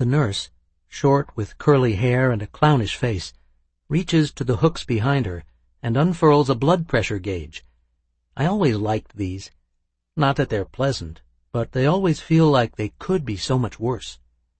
The nurse, short with curly hair and a clownish face, reaches to the hooks behind her and unfurls a blood pressure gauge. I always liked these. Not that they're pleasant, but they always feel like they could be so much worse.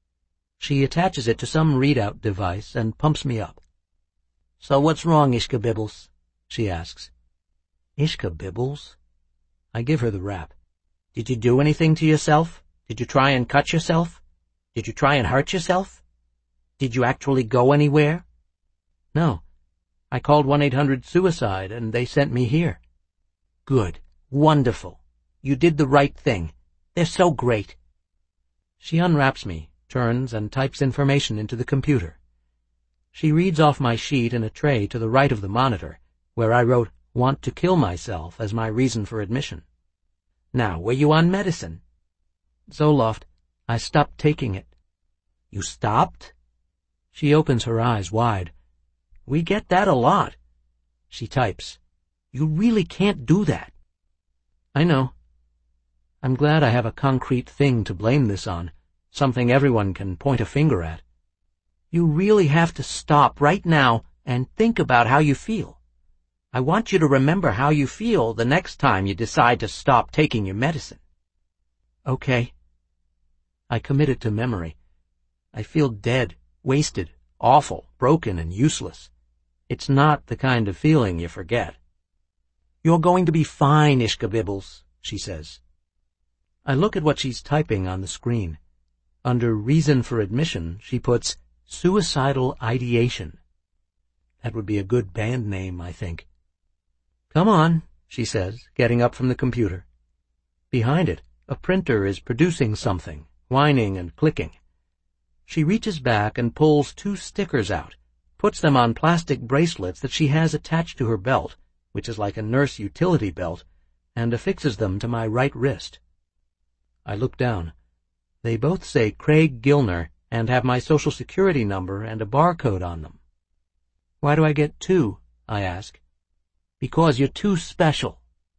She attaches it to some readout device and pumps me up. "So what's wrong, Ishka Bibbles?" she asks. Ishka Bibbles? I give her the rap. "Did you do anything to yourself? Did you try and cut yourself? Did you try and hurt yourself? Did you actually go anywhere?" "No. I called 1-800-SUICIDE and they sent me here." "Good. Wonderful. You did the right thing. They're so great." She unwraps me, turns, and types information into the computer. She reads off my sheet in a tray to the right of the monitor, where I wrote "want to kill myself" as my reason for admission. "Now, were you on medicine?" "Zoloft. I stopped taking it." "You stopped?" She opens her eyes wide. "We get that a lot." She types. "You really can't do that." I know. I'm glad I have a concrete thing to blame this on, something everyone can point a finger at. "You really have to stop right now and think about how you feel. I want you to remember how you feel the next time you decide to stop taking your medicine." "Okay." I commit it to memory. I feel dead, wasted, awful, broken, and useless. It's not the kind of feeling you forget. "You're going to be fine, Ishka Bibbles," she says. I look at what she's typing on the screen. Under reason for admission, she puts suicidal ideation. That would be a good band name, I think. "Come on," she says, getting up from the computer. Behind it, a printer is producing something, whining and clicking. She reaches back and pulls 2 stickers out, puts them on plastic bracelets that she has attached to her belt, which is like a nurse utility belt, and affixes them to my right wrist. I look down. They both say Craig Gilner and have my Social Security number and a barcode on them. "Why do I get 2? I ask. "Because you're too special."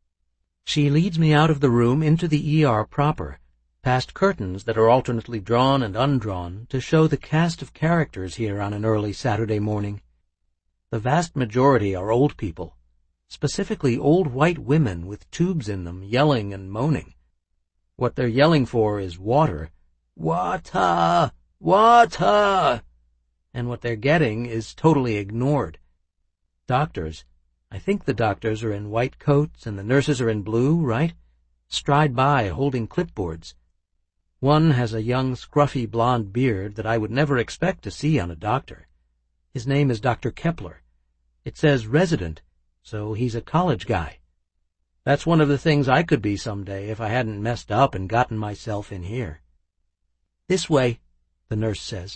She leads me out of the room into the ER proper, past curtains that are alternately drawn and undrawn to show the cast of characters here on an early Saturday morning. The vast majority are old people, specifically old white women with tubes in them yelling and moaning. What they're yelling for is water. Water! Water! And what they're getting is totally ignored. Doctors, I think the doctors are in white coats and the nurses are in blue, right? Stride by holding clipboards. One has a young scruffy blonde beard that I would never expect to see on a doctor. His name is Dr. Kepler. It says resident, so he's a college guy. That's one of the things I could be someday if I hadn't messed up and gotten myself in here. "This way," the nurse says.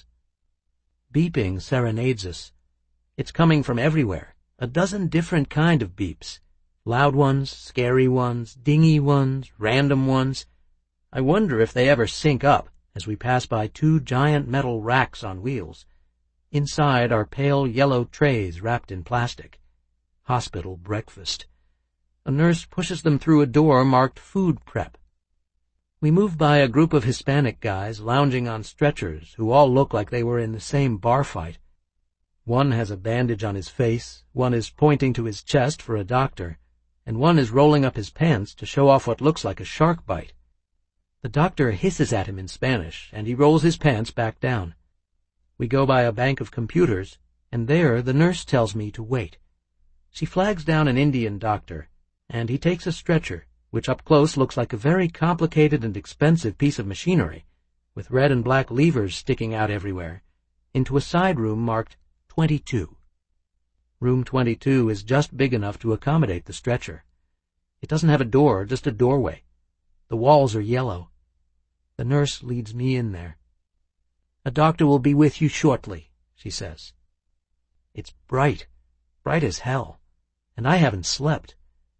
Beeping serenades us. It's coming from everywhere, a dozen different kind of beeps. Loud ones, scary ones, dingy ones, random ones. I wonder if they ever sync up as we pass by 2 giant metal racks on wheels. Inside are pale yellow trays wrapped in plastic. Hospital breakfast. A nurse pushes them through a door marked food prep. We move by a group of Hispanic guys lounging on stretchers who all look like they were in the same bar fight. One has a bandage on his face, one is pointing to his chest for a doctor, and one is rolling up his pants to show off what looks like a shark bite. The doctor hisses at him in Spanish, and he rolls his pants back down. We go by a bank of computers, and there the nurse tells me to wait. She flags down an Indian doctor, and he takes a stretcher, which up close looks like a very complicated and expensive piece of machinery, with red and black levers sticking out everywhere, into a side room marked 22. Room 22 is just big enough to accommodate the stretcher. It doesn't have a door, just a doorway. The walls are yellow. The nurse leads me in there. "A doctor will be with you shortly," she says. It's bright as hell, and I haven't slept.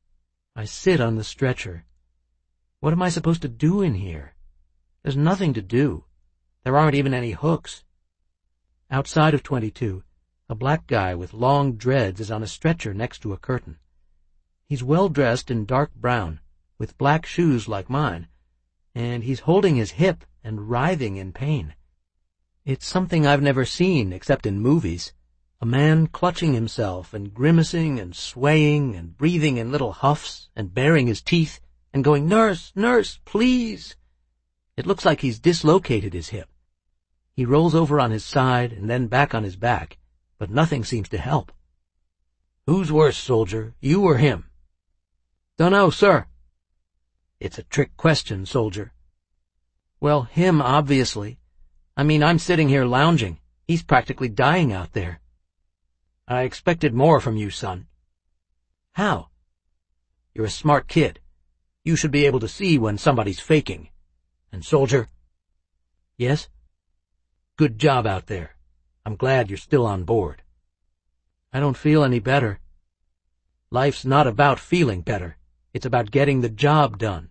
I sit on the stretcher. What am I supposed to do in here? There's nothing to do. There aren't even any hooks. Outside of 22, a black guy with long dreads is on a stretcher next to a curtain. He's well dressed in dark brown, with black shoes like mine, and he's holding his hip and writhing in pain. It's something I've never seen except in movies. A man clutching himself and grimacing and swaying and breathing in little huffs and baring his teeth and going, "Nurse, nurse, please." It looks like he's dislocated his hip. He rolls over on his side and then back on his back, but nothing seems to help. "Who's worse, soldier, you or him?" "Dunno, sir." "It's a trick question, soldier." "Well, him, obviously. I mean, I'm sitting here lounging. He's practically dying out there." "I expected more from you, son." "How?" "You're a smart kid. You should be able to see when somebody's faking. And soldier." "Yes?" "Good job out there. I'm glad you're still on board." "I don't feel any better." "Life's not about feeling better. It's about getting the job done."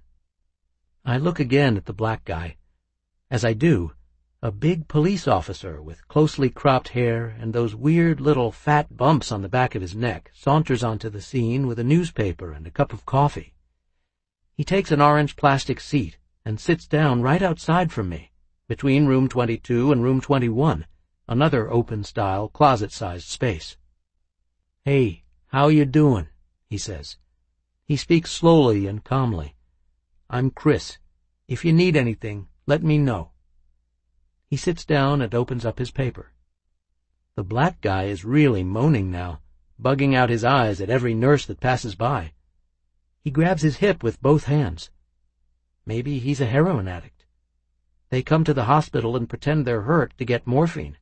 I look again at the black guy. As I do, a big police officer with closely cropped hair and those weird little fat bumps on the back of his neck saunters onto the scene with a newspaper and a cup of coffee. He takes an orange plastic seat and sits down right outside from me, between room 22 and room 21, another open-style, closet-sized space. "Hey, how you doing?" he says. He speaks slowly and calmly. "I'm Chris. If you need anything, let me know." He sits down and opens up his paper. The black guy is really moaning now, bugging out his eyes at every nurse that passes by. He grabs his hip with both hands. Maybe he's a heroin addict. They come to the hospital and pretend they're hurt to get morphine.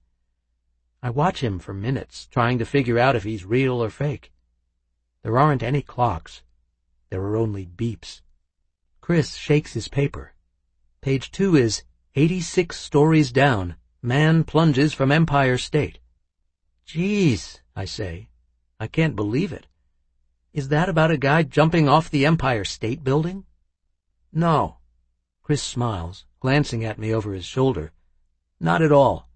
I watch him for minutes, trying to figure out if he's real or fake. There aren't any clocks. There are only beeps. Chris shakes his paper. Page 2 is 86 stories down. Man plunges from Empire State. "Geez," I say. I can't believe it. Is that about a guy jumping off the Empire State Building? "No." Chris smiles, glancing at me over his shoulder. "Not at all."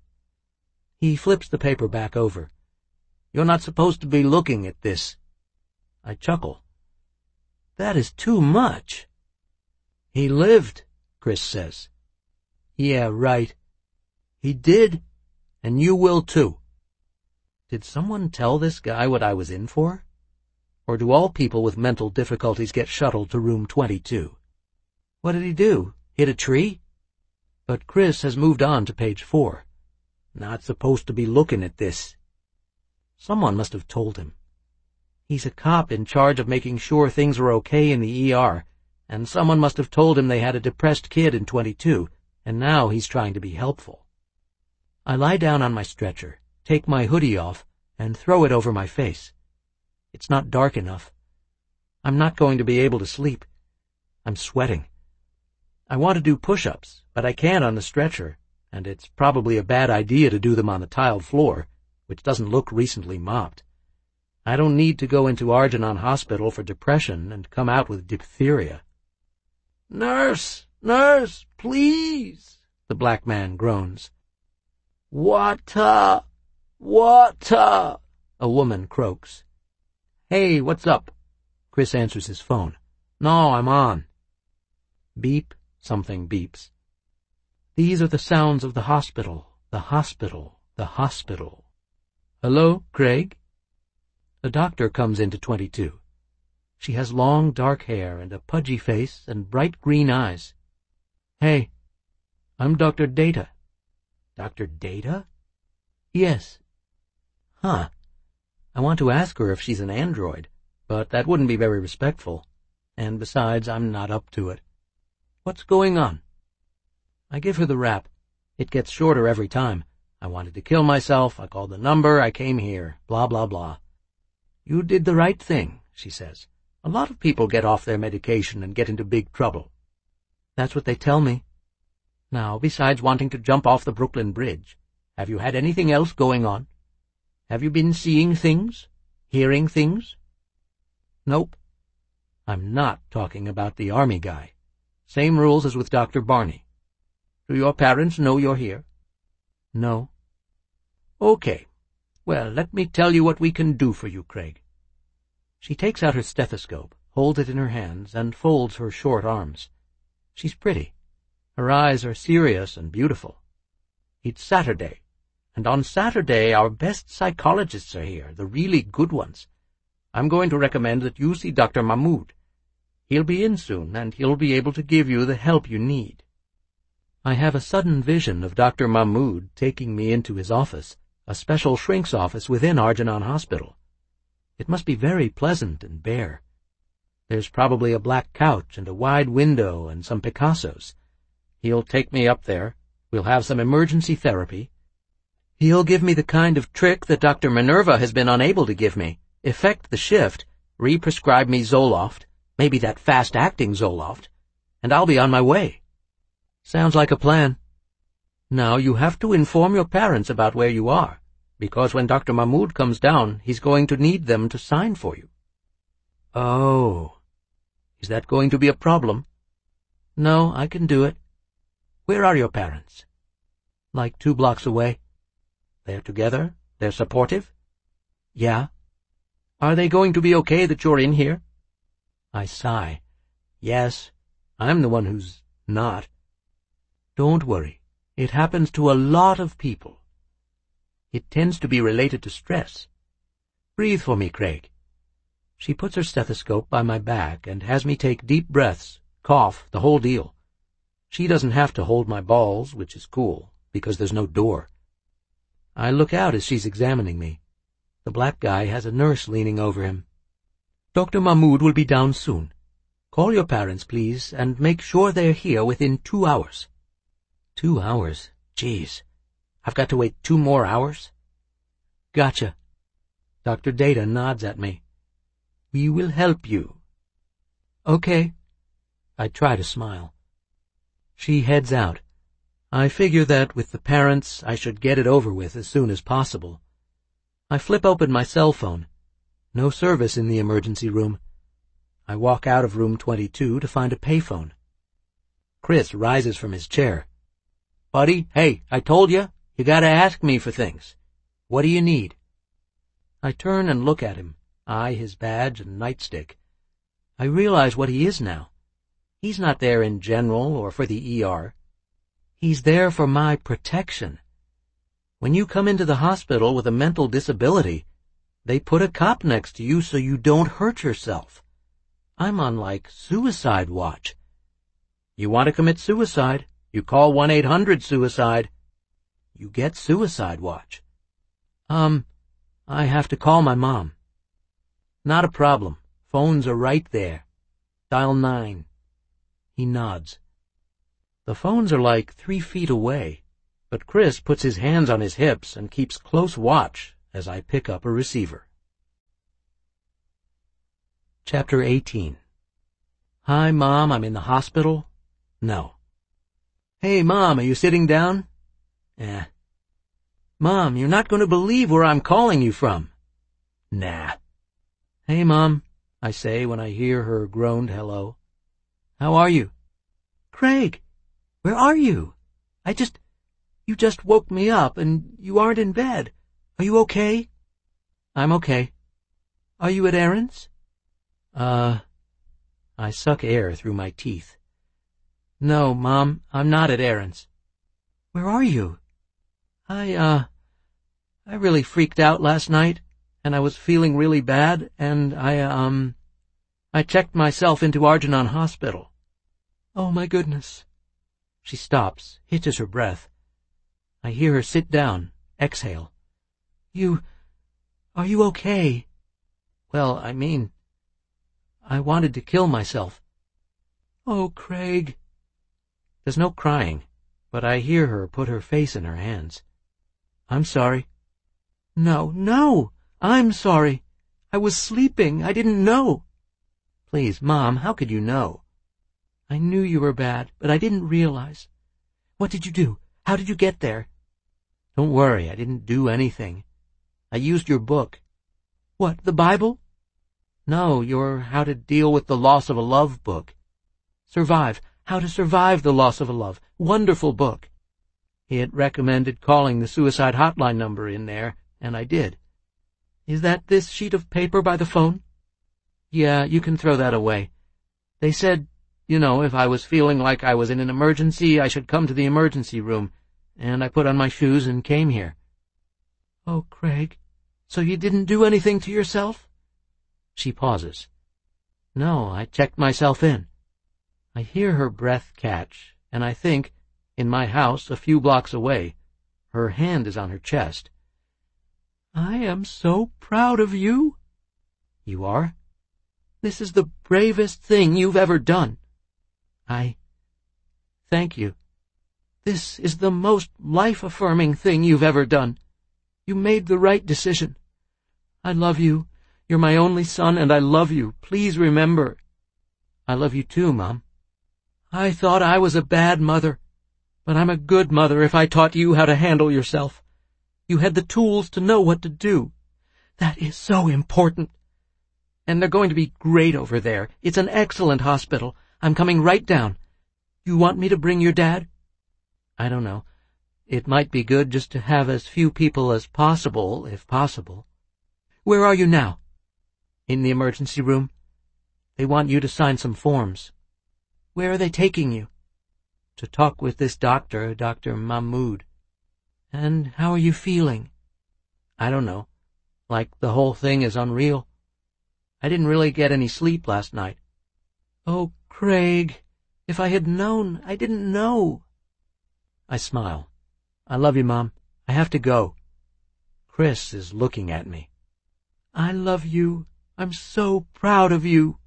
He flips the paper back over. "You're not supposed to be looking at this." I chuckle. "That is too much." "He lived," Chris says. "Yeah, right. He did, and you will too." Did someone tell this guy what I was in for? Or do all people with mental difficulties get shuttled to room 22? What did he do? Hit a tree? But Chris has moved on to page 4. "Not supposed to be looking at this." Someone must have told him. He's a cop in charge of making sure things are okay in the ER, and someone must have told him they had a depressed kid in 22, and now he's trying to be helpful. I lie down on my stretcher, take my hoodie off, and throw it over my face. It's not dark enough. I'm not going to be able to sleep. I'm sweating. I want to do push-ups, but I can't on the stretcher, and it's probably a bad idea to do them on the tiled floor, which doesn't look recently mopped. I don't need to go into Argonon Hospital for depression and come out with diphtheria. "Nurse, nurse, please," the black man groans. "Water, water," a woman croaks. "Hey, what's up?" Chris answers his phone. "No, I'm on." Beep, something beeps. These are the sounds of the hospital, the hospital, the hospital. "Hello, Craig?" A doctor comes into 22. She has long, dark hair and a pudgy face and bright green eyes. "Hey, I'm Dr. Data." "Dr. Data?" "Yes." Huh. I want to ask her if she's an android, but that wouldn't be very respectful. And besides, I'm not up to it. "What's going on?" I give her the rap. It gets shorter every time. I wanted to kill myself, I called the number, I came here, blah, blah, blah. "You did the right thing," she says. "A lot of people get off their medication and get into big trouble." "That's what they tell me." "Now, besides wanting to jump off the Brooklyn Bridge, have you had anything else going on? Have you been seeing things? Hearing things?" "Nope." I'm not talking about the army guy. Same rules as with Dr. Barney. "Do your parents know you're here?" "No." "Okay. Well, let me tell you what we can do for you, Craig." She takes out her stethoscope, holds it in her hands, and folds her short arms. She's pretty. Her eyes are serious and beautiful. It's Saturday, and on Saturday our best psychologists are here, the really good ones. I'm going to recommend that you see Dr. Mahmoud. He'll be in soon, and he'll be able to give you the help you need." I have a sudden vision of Dr. Mahmoud taking me into his office, a special shrink's office within Arjanon Hospital. It must be very pleasant and bare. There's probably a black couch and a wide window and some Picassos. He'll take me up there. We'll have some emergency therapy. He'll give me the kind of trick that Dr. Minerva has been unable to give me. Effect the shift, re-prescribe me Zoloft, maybe that fast-acting Zoloft, and I'll be on my way. Sounds like a plan. Now you have to inform your parents about where you are, because when Dr. Mahmoud comes down, he's going to need them to sign for you. Oh, is that going to be a problem? No, I can do it. Where are your parents? Like 2 blocks away. They're together? They're supportive? Yeah. Are they going to be okay that you're in here? I sigh. Yes, I'm the one who's not. Don't worry. It happens to a lot of people. It tends to be related to stress. Breathe for me, Craig. She puts her stethoscope by my back and has me take deep breaths, cough, the whole deal. She doesn't have to hold my balls, which is cool, because there's no door. I look out as she's examining me. The black guy has a nurse leaning over him. Dr. Mahmoud will be down soon. Call your parents, please, and make sure they're here within 2 hours. 2 hours? Geez. I've got to wait 2 more hours? Gotcha. Dr. Data nods at me. We will help you. Okay. I try to smile. She heads out. I figure that with the parents, I should get it over with as soon as possible. I flip open my cell phone. No service in the emergency room. I walk out of room 22 to find a payphone. Chris rises from his chair. Buddy, hey, I told you gotta ask me for things. What do you need? I turn and look at him, eye his badge and nightstick. I realize what he is now. He's not there in general or for the ER. He's there for my protection. When you come into the hospital with a mental disability, they put a cop next to you so you don't hurt yourself. I'm on, like, suicide watch. You want to commit suicide, you call 1-800-SUICIDE. You get suicide watch. I have to call my mom. Not a problem. Phones are right there. Dial 9. He nods. The phones are like 3 feet away, but Chris puts his hands on his hips and keeps close watch as I pick up a receiver. Chapter 18. Hi, Mom, I'm in the hospital? No. Hey, Mom, are you sitting down? Mom, you're not going to believe where I'm calling you from. Nah. Hey, Mom, I say when I hear her groaned hello. How are you? Craig, where are you? You just woke me up and you aren't in bed. Are you okay? I'm okay. Are you at Aaron's? I suck air through my teeth. No, Mom, I'm not at Aaron's. Where are you? I really freaked out last night, and I was feeling really bad, and I checked myself into Arjanon Hospital. Oh, my goodness. She stops, hitches her breath. I hear her sit down, exhale. Are you okay? Well, I wanted to kill myself. Oh, Craig. There's no crying, but I hear her put her face in her hands. I'm sorry. No, I'm sorry. I was sleeping. I didn't know. Please, Mom, how could you know? I knew you were bad, but I didn't realize. What did you do? How did you get there? Don't worry, I didn't do anything. I used your book. What, the Bible? No, your How to Deal with the Loss of a Love book. Survive. How to Survive the Loss of a Love. Wonderful book. It recommended calling the suicide hotline number in there, and I did. Is that this sheet of paper by the phone? Yeah, you can throw that away. They said, if I was feeling like I was in an emergency, I should come to the emergency room. and I put on my shoes and came here." "Oh, Craig, so you didn't do anything to yourself?" She pauses. "No, I checked myself in." I hear her breath catch, and I think, in my house a few blocks away, her hand is on her chest. "I am so proud of you." "You are?" "This is the bravest thing you've ever done." Thank you. This is the most life-affirming thing you've ever done. You made the right decision. I love you. You're my only son, and I love you. Please remember." "I love you too, Mom." "I thought I was a bad mother, but I'm a good mother if I taught you how to handle yourself. You had the tools to know what to do. That is so important. And they're going to be great over there. It's an excellent hospital. I'm coming right down. You want me to bring your dad?" "I don't know. It might be good just to have as few people as possible, if possible." "Where are you now?" "In the emergency room. They want you to sign some forms." "Where are they taking you?" "To talk with this doctor, Dr. Mahmoud." "And how are you feeling?" "I don't know. Like the whole thing is unreal. I didn't really get any sleep last night." "Oh, Craig, if I had known, I didn't know." I smile. "I love you, Mom. I have to go." Chris is looking at me. "I love you. I'm so proud of you."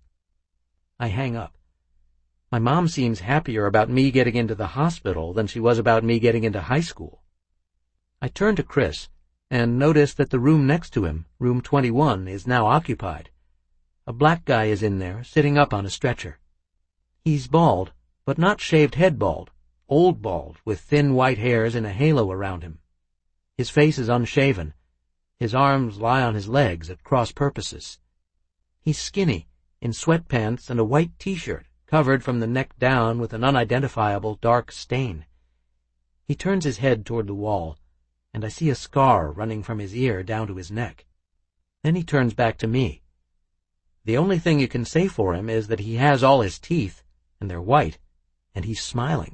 I hang up. My mom seems happier about me getting into the hospital than she was about me getting into high school. I turn to Chris and notice that the room next to him, room 21, is now occupied. A black guy is in there, sitting up on a stretcher. He's bald, but not shaved head bald, old bald, with thin white hairs and a halo around him. His face is unshaven. His arms lie on his legs at cross purposes. He's skinny, in sweatpants and a white t-shirt, covered from the neck down with an unidentifiable dark stain. He turns his head toward the wall, and I see a scar running from his ear down to his neck. Then he turns back to me. The only thing you can say for him is that he has all his teeth, and they're white, and he's smiling.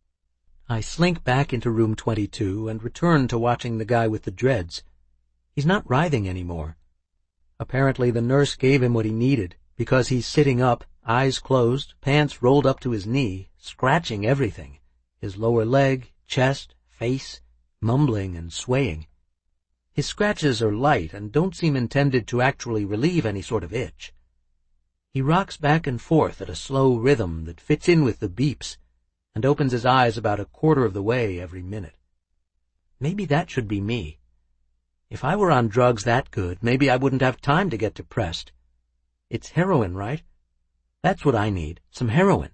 I slink back into room 22 and return to watching the guy with the dreads. He's not writhing anymore. Apparently the nurse gave him what he needed, because he's sitting up, eyes closed, pants rolled up to his knee, scratching everything, his lower leg, chest, face, mumbling and swaying. His scratches are light and don't seem intended to actually relieve any sort of itch. He rocks back and forth at a slow rhythm that fits in with the beeps, and opens his eyes about a quarter of the way every minute. Maybe that should be me. If I were on drugs that good, maybe I wouldn't have time to get depressed. It's heroin, right? That's what I need, some heroin.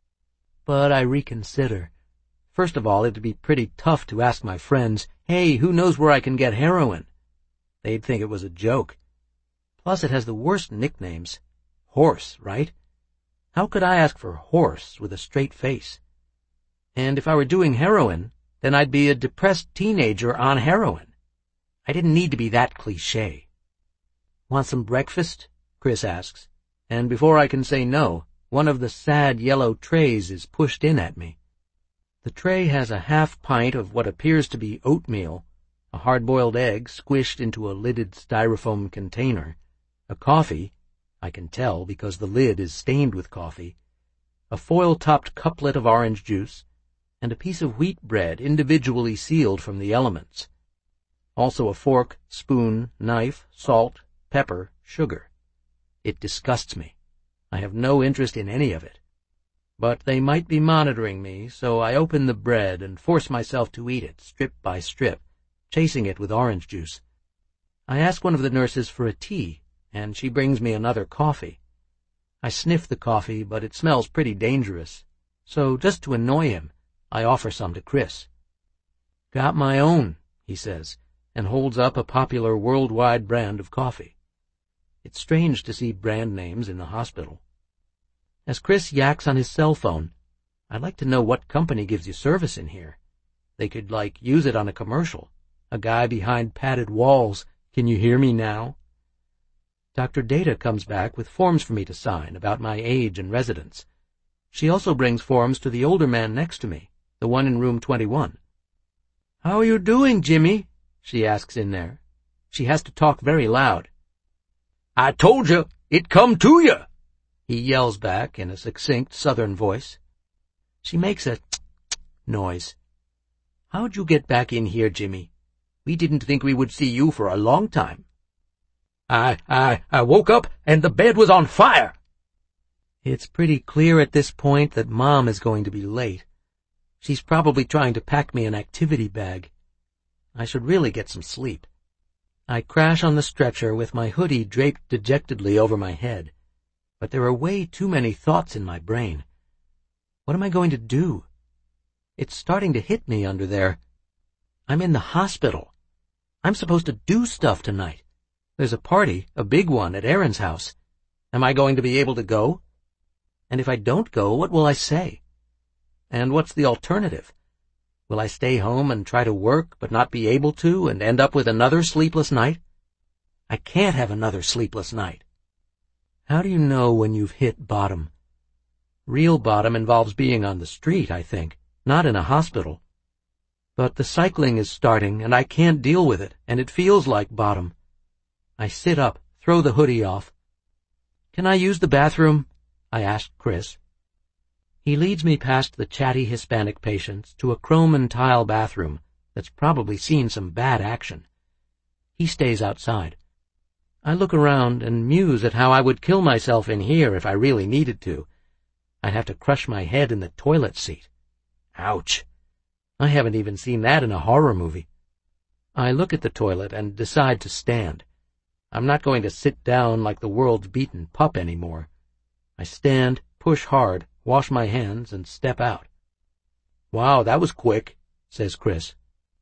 But I reconsider. First of all, it'd be pretty tough to ask my friends, "Hey, who knows where I can get heroin?" They'd think it was a joke. Plus, it has the worst nicknames. Horse, right? How could I ask for horse with a straight face? And if I were doing heroin, then I'd be a depressed teenager on heroin. I didn't need to be that cliché. "Want some breakfast?" Chris asks, and before I can say no, one of the sad yellow trays is pushed in at me. The tray has a half pint of what appears to be oatmeal, a hard-boiled egg squished into a lidded styrofoam container, a coffee, I can tell because the lid is stained with coffee, a foil-topped cuplet of orange juice, and a piece of wheat bread individually sealed from the elements. Also a fork, spoon, knife, salt, pepper, sugar. It disgusts me. I have no interest in any of it. But they might be monitoring me, so I open the bread and force myself to eat it, strip by strip, chasing it with orange juice. I ask one of the nurses for a tea, and she brings me another coffee. I sniff the coffee, but it smells pretty dangerous, so just to annoy him, I offer some to Chris. "Got my own," he says, and holds up a popular worldwide brand of coffee. It's strange to see brand names in the hospital. As Chris yaks on his cell phone, I'd like to know what company gives you service in here. They could, use it on a commercial. A guy behind padded walls. "Can you hear me now?" Dr. Data comes back with forms for me to sign about my age and residence. She also brings forms to the older man next to me, the one in room 21. "How are you doing, Jimmy?" she asks in there. She has to talk very loud. "I told you, it come to you," he yells back in a succinct southern voice. She makes a noise. "How'd you get back in here, Jimmy? We didn't think we would see you for a long time." I woke up and the bed was on fire." It's pretty clear at this point that Mom is going to be late. She's probably trying to pack me an activity bag. I should really get some sleep. I crash on the stretcher with my hoodie draped dejectedly over my head. But there are way too many thoughts in my brain. What am I going to do? It's starting to hit me under there. I'm in the hospital. I'm supposed to do stuff tonight. There's a party, a big one, at Aaron's house. Am I going to be able to go? And if I don't go, what will I say? And what's the alternative? Will I stay home and try to work but not be able to and end up with another sleepless night? I can't have another sleepless night. How do you know when you've hit bottom? Real bottom involves being on the street, I think, not in a hospital. But the cycling is starting and I can't deal with it, and it feels like bottom. I sit up, throw the hoodie off. "Can I use the bathroom?" I asked Chris. He leads me past the chatty Hispanic patients to a chrome and tile bathroom that's probably seen some bad action. He stays outside. I look around and muse at how I would kill myself in here if I really needed to. I'd have to crush my head in the toilet seat. Ouch. I haven't even seen that in a horror movie. I look at the toilet and decide to stand. I'm not going to sit down like the world's beaten pup anymore. I stand, push hard, wash my hands, and step out. "Wow, that was quick," says Chris.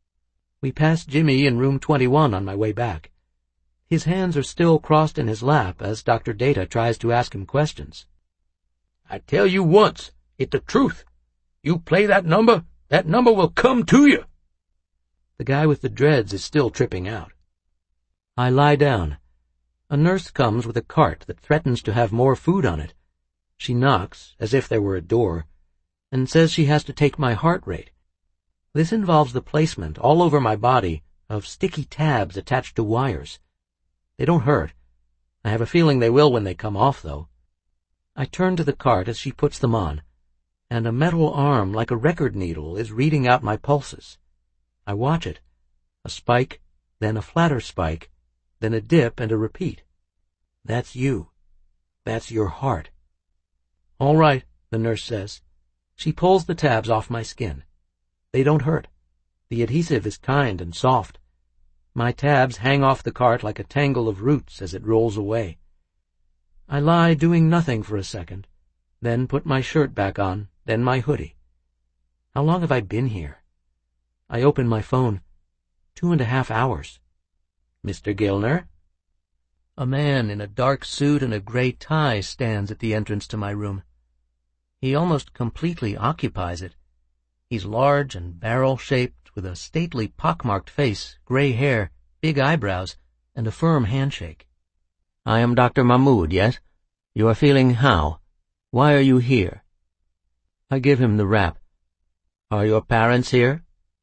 We pass Jimmy in room 21 on my way back. His hands are still crossed in his lap as Dr. Data tries to ask him questions. "I tell you once, it's the truth. You play that number will come to you." The guy with the dreads is still tripping out. I lie down. A nurse comes with a cart that threatens to have more food on it. She knocks, as if there were a door, and says she has to take my heart rate. This involves the placement, all over my body, of sticky tabs attached to wires. They don't hurt. I have a feeling they will when they come off, though. I turn to the cart as she puts them on, and a metal arm like a record needle is reading out my pulses. I watch it. A spike, then a flatter spike, then a dip and a repeat. That's you. That's your heart. "All right," the nurse says. She pulls the tabs off my skin. They don't hurt. The adhesive is kind and soft. My tabs hang off the cart like a tangle of roots as it rolls away. I lie doing nothing for a second, then put my shirt back on, then my hoodie. How long have I been here? I open my phone. 2.5 hours. "Mr. Gilner?" A man in a dark suit and a gray tie stands at the entrance to my room. He almost completely occupies it. He's large and barrel-shaped, with a stately pockmarked face, gray hair, big eyebrows, and a firm handshake. "I am Dr. Mahmoud, yes? You are feeling how? Why are you here?" I give him the rap. "Are your parents here?"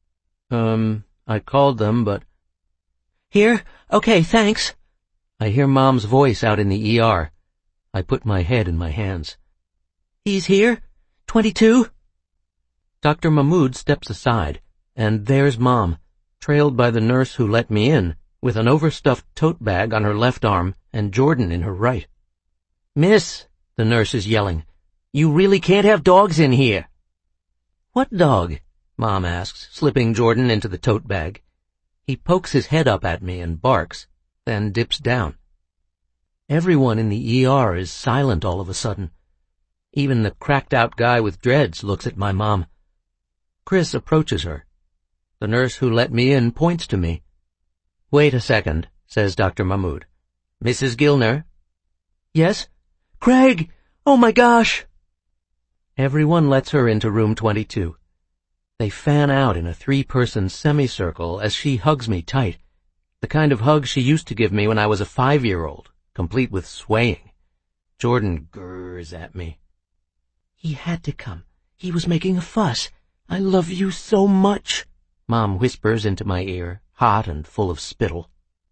I called them, but—" "Here? Okay, thanks." I hear Mom's voice out in the ER. I put my head in my hands. "He's here? 22? Dr. Mahmoud steps aside, and there's Mom, trailed by the nurse who let me in, with an overstuffed tote bag on her left arm and Jordan in her right. "Miss," the nurse is yelling, "you really can't have dogs in here." "What dog?" Mom asks, slipping Jordan into the tote bag. He pokes his head up at me and barks, then dips down. Everyone in the ER is silent all of a sudden. Even the cracked-out guy with dreads looks at my mom. Chris approaches her. The nurse who let me in points to me. "Wait a second," says Dr. Mahmoud. "Mrs. Gilner?" "Yes?" "Craig! Oh my gosh!" Everyone lets her into room 22. They fan out in a 3-person semicircle as she hugs me tight, the kind of hug she used to give me when I was a 5-year-old, complete with swaying. Jordan gurrs at me. "He had to come. He was making a fuss. I love you so much." Mom whispers into my ear, hot and full of spittle.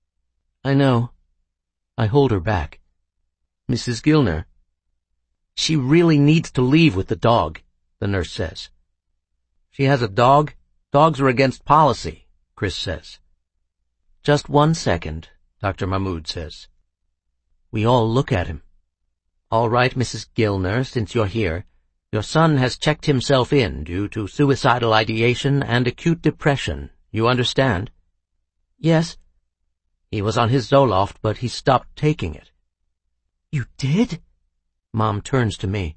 I know. I hold her back. Mrs. Gilner. She really needs to leave with the dog, the nurse says. She has a dog? Dogs are against policy, Chris says. Just 1 second, Dr. Mahmoud says. We all look at him. All right, Mrs. Gilner, since you're here, your son has checked himself in due to suicidal ideation and acute depression. You understand? Yes. He was on his Zoloft, but he stopped taking it. You did? Mom turns to me.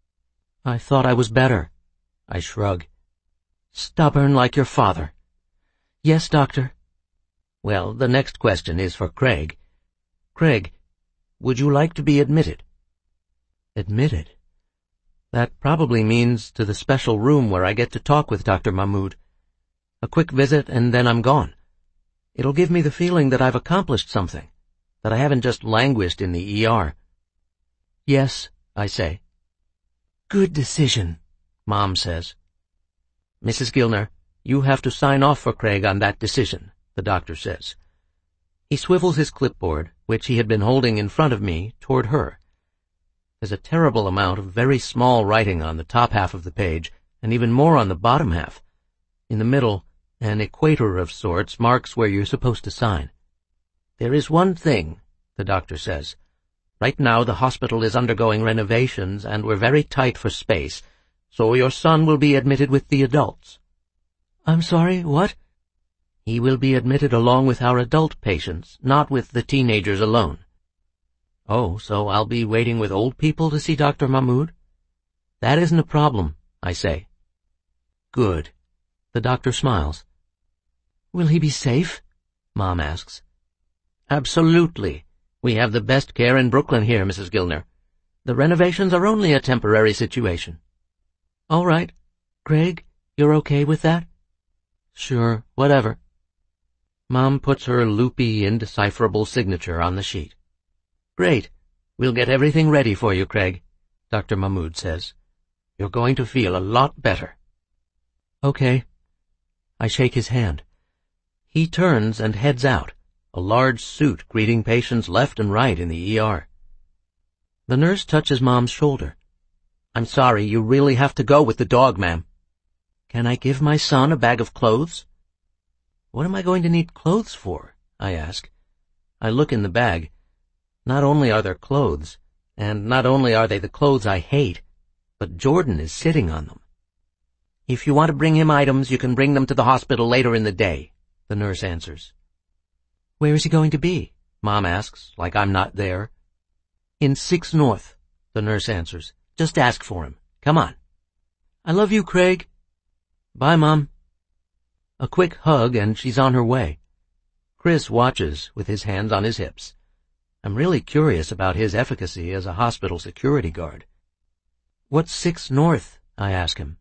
I thought I was better. I shrug. Stubborn like your father. Yes, doctor. Well, the next question is for Craig. Craig, would you like to be admitted? Admitted? That probably means to the special room where I get to talk with Dr. Mahmoud. A quick visit and then I'm gone. It'll give me the feeling that I've accomplished something, that I haven't just languished in the ER. Yes, I say. Good decision, Mom says. Mrs. Gilner, you have to sign off for Craig on that decision, the doctor says. He swivels his clipboard, which he had been holding in front of me, toward her. There's a terrible amount of very small writing on the top half of the page, and even more on the bottom half. In the middle, an equator of sorts marks where you're supposed to sign. There is one thing, the doctor says. Right now the hospital is undergoing renovations, and we're very tight for space, so your son will be admitted with the adults. I'm sorry, what? He will be admitted along with our adult patients, not with the teenagers alone. Oh, so I'll be waiting with old people to see Dr. Mahmoud? That isn't a problem, I say. Good. The doctor smiles. Will he be safe? Mom asks. Absolutely. We have the best care in Brooklyn here, Mrs. Gilner. The renovations are only a temporary situation. All right. Craig, you're okay with that? Sure, whatever. Mom puts her loopy, indecipherable signature on the sheet. Great. We'll get everything ready for you, Craig, Dr. Mahmoud says. You're going to feel a lot better. Okay. I shake his hand. He turns and heads out, a large suit greeting patients left and right in the ER. The nurse touches Mom's shoulder. I'm sorry, you really have to go with the dog, ma'am. Can I give my son a bag of clothes? What am I going to need clothes for? I ask. I look in the bag. Not only are there clothes, and not only are they the clothes I hate, but Jordan is sitting on them. If you want to bring him items, you can bring them to the hospital later in the day, the nurse answers. Where is he going to be? Mom asks, like I'm not there. In 6 North, the nurse answers. Just ask for him. Come on. I love you, Craig. Bye, Mom. A quick hug and she's on her way. Chris watches with his hands on his hips. I'm really curious about his efficacy as a hospital security guard. What's 6 North? I ask him.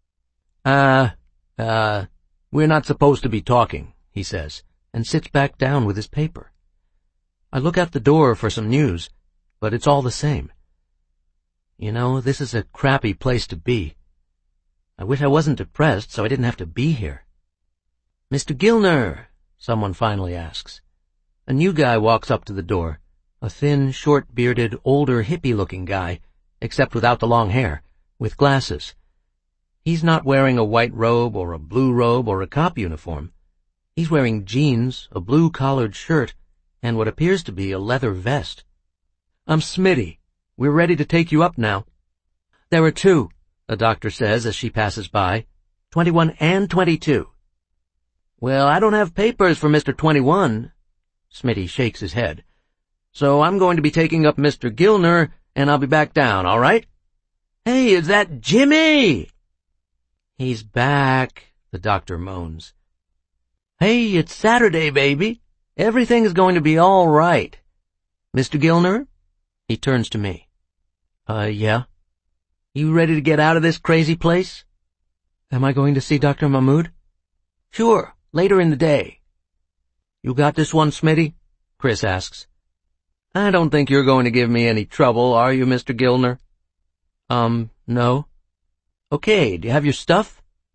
We're not supposed to be talking, he says, and sits back down with his paper. I look out the door for some news, but it's all the same. You know, this is a crappy place to be. I wish I wasn't depressed so I didn't have to be here. Mr. Gilner, someone finally asks. A new guy walks up to the door, a thin, short-bearded, older, hippie-looking guy, except without the long hair, with glasses. He's not wearing a white robe or a blue robe or a cop uniform. He's wearing jeans, a blue-collared shirt, and what appears to be a leather vest. I'm Smitty. We're ready to take you up now. There are 2, a doctor says as she passes by. 21 and 22. Well, I don't have papers for Mr. 21. Smitty shakes his head. So I'm going to be taking up Mr. Gilner, and I'll be back down, all right? Hey, is that Jimmy? He's back, the doctor moans. Hey, it's Saturday, baby. Everything's going to be all right. Mr. Gilner? He turns to me. Yeah? You ready to get out of this crazy place? Am I going to see Dr. Mahmoud? Sure, later in the day. You got this one, Smitty? Chris asks. I don't think you're going to give me any trouble, are you, Mr. Gilner? No. Okay, do you have your stuff?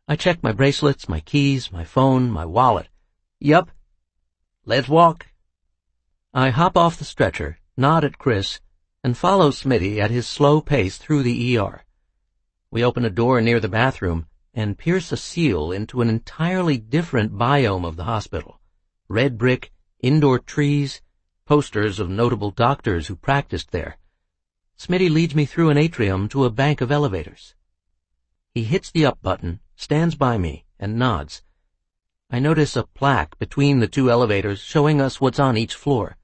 I check my bracelets, my keys, my phone, my wallet. Yup. Let's walk. I hop off the stretcher, nod at Chris, and follow Smitty at his slow pace through the ER. We open a door near the bathroom and pierce a seal into an entirely different biome of the hospital. Red brick, indoor trees, posters of notable doctors who practiced there. Smitty leads me through an atrium to a bank of elevators. He hits the up button, stands by me, and nods. I notice a plaque between the two elevators showing us what's on each floor.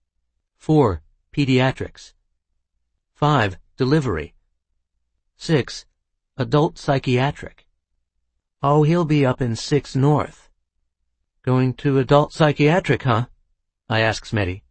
4. Pediatrics. 5. Delivery. 6. Adult psychiatric. Oh, he'll be up in 6 North. Going to adult psychiatric, huh? I ask Smitty.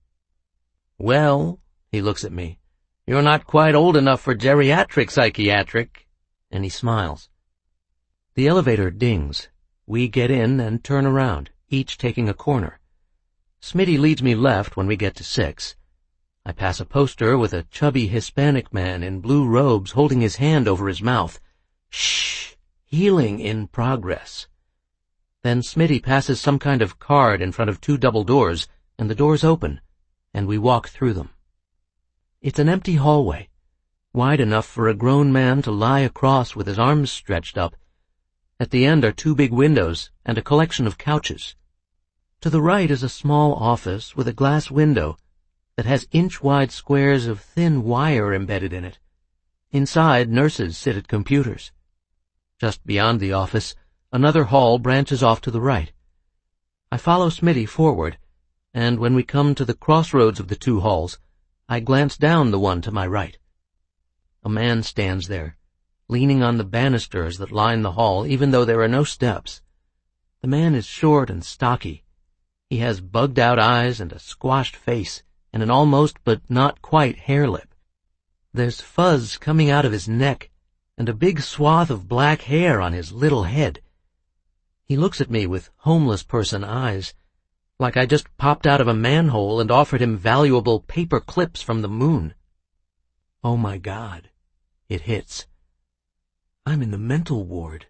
Well, he looks at me, you're not quite old enough for geriatric psychiatric, and he smiles. The elevator dings. We get in and turn around, each taking a corner. Smitty leads me left when we get to 6. I pass a poster with a chubby Hispanic man in blue robes holding his hand over his mouth. Shh! Healing in progress. Then Smitty passes some kind of card in front of 2 double doors, and the doors open, and we walk through them. It's an empty hallway, wide enough for a grown man to lie across with his arms stretched up. At the end are 2 big windows and a collection of couches. To the right is a small office with a glass window that has inch-wide squares of thin wire embedded in it. Inside, nurses sit at computers. Just beyond the office, another hall branches off to the right. I follow Smitty forward, and when we come to the crossroads of the 2 halls, I glance down the one to my right. A man stands there, leaning on the banisters that line the hall, even though there are no steps. The man is short and stocky. He has bugged-out eyes and a squashed face, and an almost but not quite hair lip. There's fuzz coming out of his neck, and a big swath of black hair on his little head. He looks at me with homeless person eyes, like I just popped out of a manhole and offered him valuable paper clips from the moon. Oh my God, it hits. I'm in the mental ward.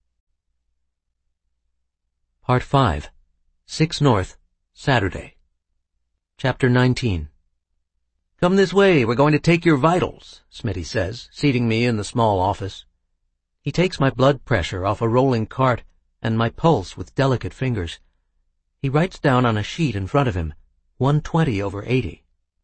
Part 5. 6 North, Saturday. Chapter 19. Come this way, we're going to take your vitals, Smitty says, seating me in the small office. He takes my blood pressure off a rolling cart and my pulse with delicate fingers. He writes down on a sheet in front of him, 120/80.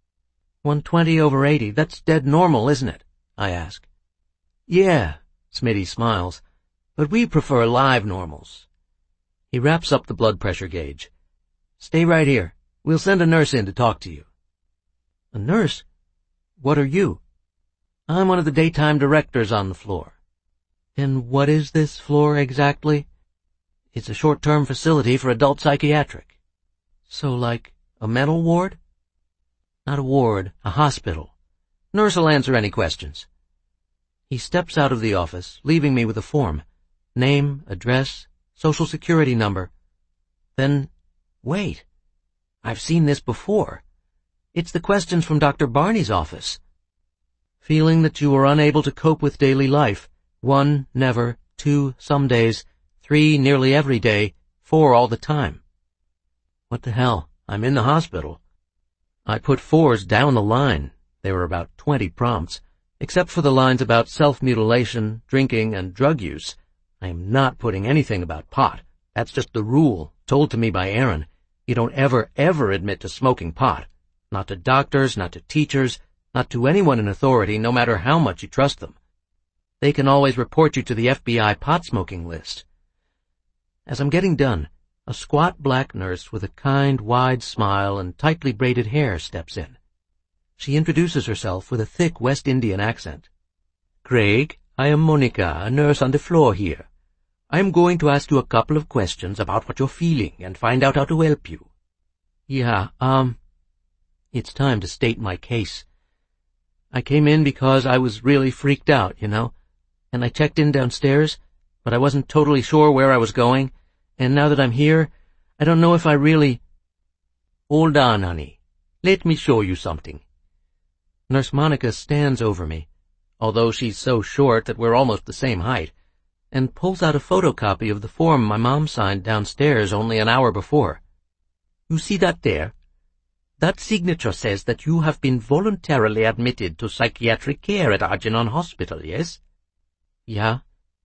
120/80, that's dead normal, isn't it? I ask. Yeah, Smitty smiles, but we prefer live normals. He wraps up the blood pressure gauge. Stay right here. We'll send a nurse in to talk to you. A nurse? What are you? I'm one of the daytime directors on the floor. And what is this floor exactly? It's a short-term facility for adult psychiatric. So like a mental ward? Not a ward, a hospital. Nurse will answer any questions. He steps out of the office, leaving me with a form. Name, address, social security number. Then, wait. I've seen this before. It's the questions from Dr. Barney's office. Feeling that you are unable to cope with daily life. 1, never. 2, some days. 3, nearly every day. 4, all the time. What the hell? I'm in the hospital. I put 4s down the line. There were about 20 prompts. Except for the lines about self-mutilation, drinking, and drug use. I am not putting anything about pot. That's just the rule, told to me by Aaron. You don't ever admit to smoking pot. Not to doctors, not to teachers, not to anyone in authority, no matter how much you trust them. They can always report you to the FBI pot-smoking list. As I'm getting done, a squat black nurse with a kind, wide smile and tightly braided hair steps in. She introduces herself with a thick West Indian accent. Craig, I am Monica, a nurse on the floor here. I am going to ask you a couple of questions about what you're feeling and find out how to help you. Yeah, it's time to state my case. I came in because I was really freaked out, and I checked in downstairs, but I wasn't totally sure where I was going, and now that I'm here, I don't know if I really... Hold on, honey. Let me show you something. Nurse Monica stands over me, although she's so short that we're almost the same height. and pulls out a photocopy of the form my mom signed downstairs only an hour before. You see that there? That signature says that you have been voluntarily admitted to psychiatric care at Algernon Hospital, yes? Yeah.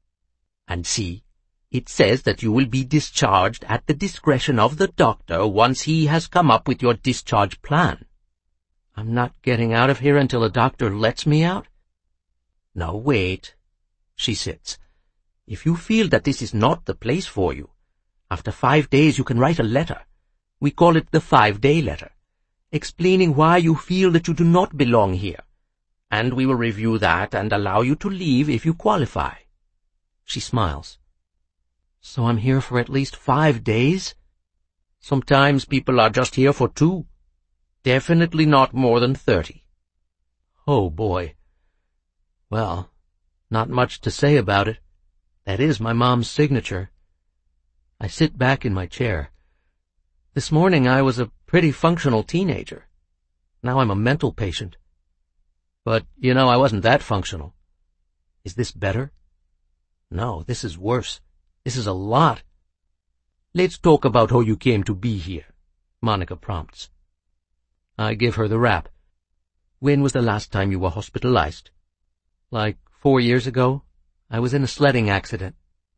And see, it says that you will be discharged at the discretion of the doctor once he has come up with your discharge plan. I'm not getting out of here until a doctor lets me out? No, wait. She sits. If you feel that this is not the place for you, after 5 days you can write a letter. We call it the 5-day letter, explaining why you feel that you do not belong here, and we will review that and allow you to leave if you qualify. She smiles. So I'm here for at least 5 days? Sometimes people are just here for 2. Definitely not more than 30. Oh, boy. Well, not much to say about it. That is my mom's signature. I sit back in my chair. This morning I was a pretty functional teenager. Now I'm a mental patient. But, I wasn't that functional. Is this better? No, this is worse. This is a lot. Let's talk about how you came to be here, Monica prompts. I give her the rap. When was the last time you were hospitalized? Like 4 years ago. I was in a sledding accident.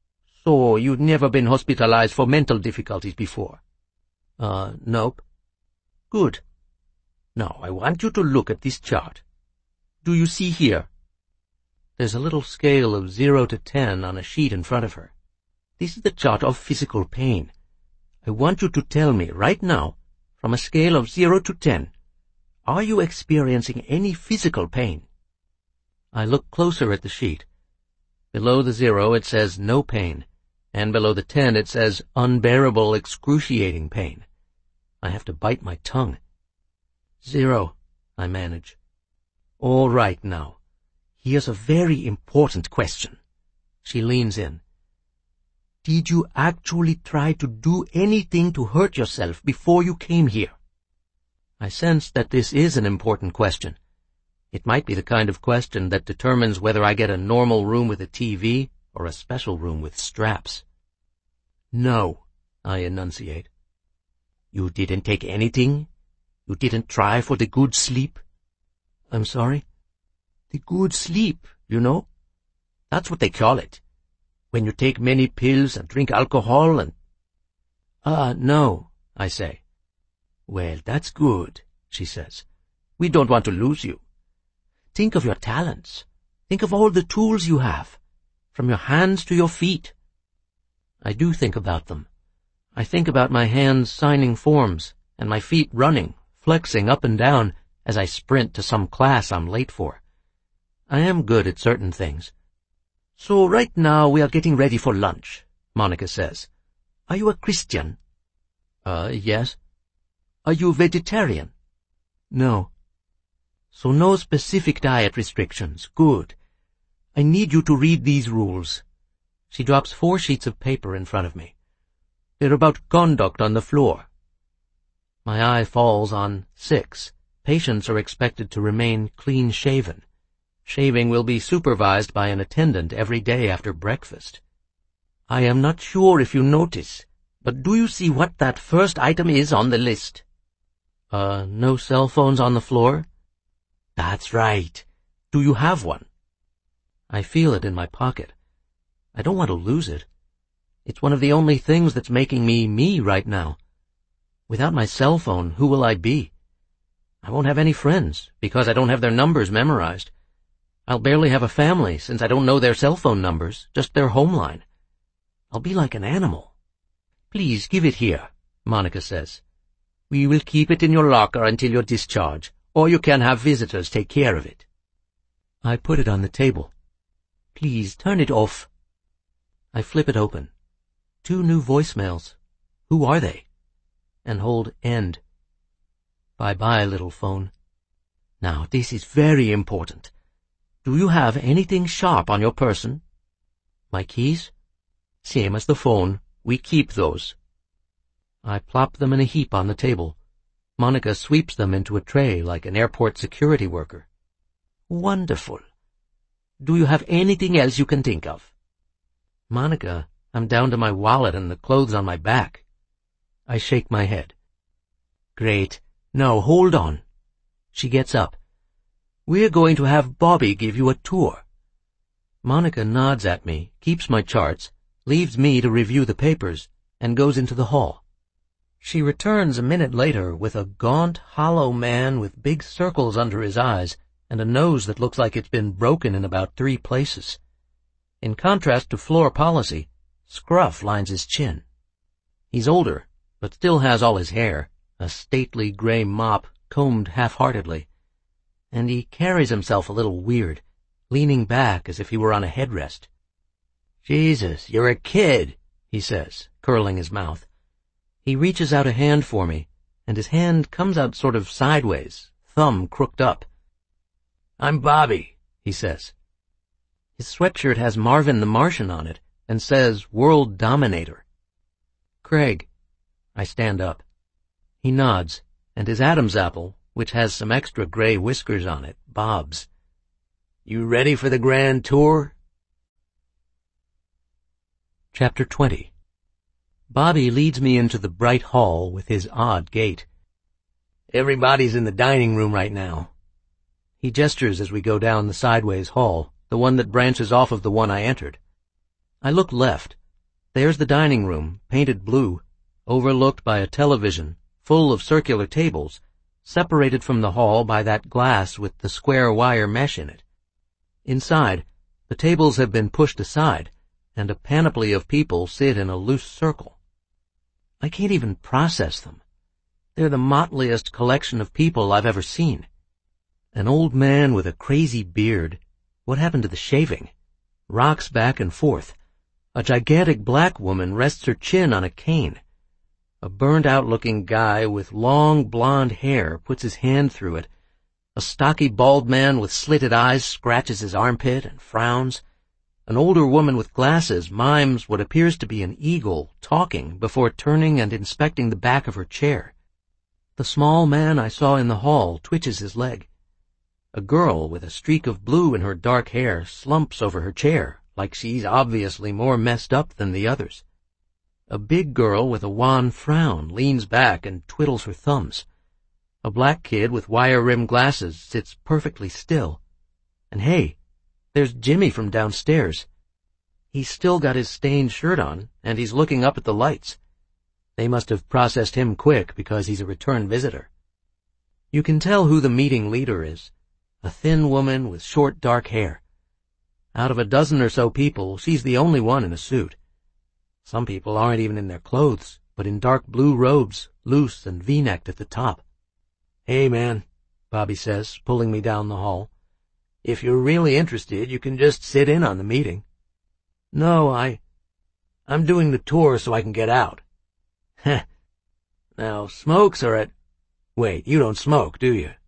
So you'd never been hospitalized for mental difficulties before? Nope. Good. Now I want you to look at this chart. Do you see here? There's a little scale of 0 to 10 on a sheet in front of her. This is the chart of physical pain. I want you to tell me right now, from a scale of 0 to 10, are you experiencing any physical pain? I look closer at the sheet. Below the 0 it says no pain, and below the 10 it says unbearable, excruciating pain. I have to bite my tongue. 0, I manage. All right now. Here's a very important question. She leans in. Did you actually try to do anything to hurt yourself before you came here? I sense that this is an important question. It might be the kind of question that determines whether I get a normal room with a TV or a special room with straps. No, I enunciate. You didn't take anything? You didn't try for the good sleep? I'm sorry? The good sleep, That's what they call it. When you take many pills and drink alcohol and... No, I say. Well, that's good, she says. We don't want to lose you. Think of your talents. Think of all the tools you have, from your hands to your feet. I do think about them. I think about my hands signing forms and my feet running, flexing up and down as I sprint to some class I'm late for. I am good at certain things. So right now we are getting ready for lunch, Monica says. Are you a Christian? Yes. Are you vegetarian? No. So no specific diet restrictions. Good. I need you to read these rules. She drops 4 sheets of paper in front of me. They're about conduct on the floor. My eye falls on 6. Patients are expected to remain clean-shaven. Shaving will be supervised by an attendant every day after breakfast. I am not sure if you notice, but do you see what that first item is on the list? No cell phones on the floor? That's right. Do you have one? I feel it in my pocket. I don't want to lose it. It's one of the only things that's making me me right now. Without my cell phone, who will I be? I won't have any friends because I don't have their numbers memorized. I'll barely have a family since I don't know their cell phone numbers, just their home line. I'll be like an animal. Please give it here, Monica says. We will keep it in your locker until your discharge, or you can have visitors take care of it. I put it on the table. Please turn it off. I flip it open. 2 new voicemails. Who are they? And hold end. Bye-bye, little phone. Now, this is very important. Do you have anything sharp on your person? My keys? Same as the phone. We keep those. I plop them in a heap on the table. Monica sweeps them into a tray like an airport security worker. Wonderful. Do you have anything else you can think of? Monica, I'm down to my wallet and the clothes on my back. I shake my head. Great. No, hold on. She gets up. We're going to have Bobby give you a tour. Monica nods at me, keeps my charts, leaves me to review the papers, and goes into the hall. She returns a minute later with a gaunt, hollow man with big circles under his eyes and a nose that looks like it's been broken in about 3 places. In contrast to floor policy, scruff lines his chin. He's older, but still has all his hair, a stately gray mop combed half-heartedly, and he carries himself a little weird, leaning back as if he were on a headrest. Jesus, you're a kid, he says, curling his mouth. He reaches out a hand for me, and his hand comes out sort of sideways, thumb crooked up. I'm Bobby, he says. His sweatshirt has Marvin the Martian on it and says World Dominator. Craig. I stand up. He nods, and his Adam's apple, which has some extra gray whiskers on it, bobs. You ready for the grand tour? Chapter 20. Bobby leads me into the bright hall with his odd gait. Everybody's in the dining room right now. He gestures as we go down the sideways hall, the one that branches off of the one I entered. I look left. There's the dining room, painted blue, overlooked by a television, full of circular tables, separated from the hall by that glass with the square wire mesh in it. Inside, the tables have been pushed aside, and a panoply of people sit in a loose circle. I can't even process them. They're the motliest collection of people I've ever seen. An old man with a crazy beard, what happened to the shaving, rocks back and forth. A gigantic black woman rests her chin on a cane. A burned-out-looking guy with long blonde hair puts his hand through it. A stocky bald man with slitted eyes scratches his armpit and frowns. An older woman with glasses mimes what appears to be an eagle talking before turning and inspecting the back of her chair. The small man I saw in the hall twitches his leg. A girl with a streak of blue in her dark hair slumps over her chair, like she's obviously more messed up than the others. A big girl with a wan frown leans back and twiddles her thumbs. A black kid with wire-rimmed glasses sits perfectly still. And hey, there's Jimmy from downstairs. He's still got his stained shirt on, and he's looking up at the lights. They must have processed him quick because he's a return visitor. You can tell who the meeting leader is. A thin woman with short dark hair. Out of a dozen or so people, she's the only one in a suit. Some people aren't even in their clothes, but in dark blue robes, loose and V-necked at the top. Hey, man, Bobby says, pulling me down the hall. If you're really interested, you can just sit in on the meeting. No, I'm doing the tour so I can get out. Heh. Now, smokes are at... Wait, you don't smoke, do you?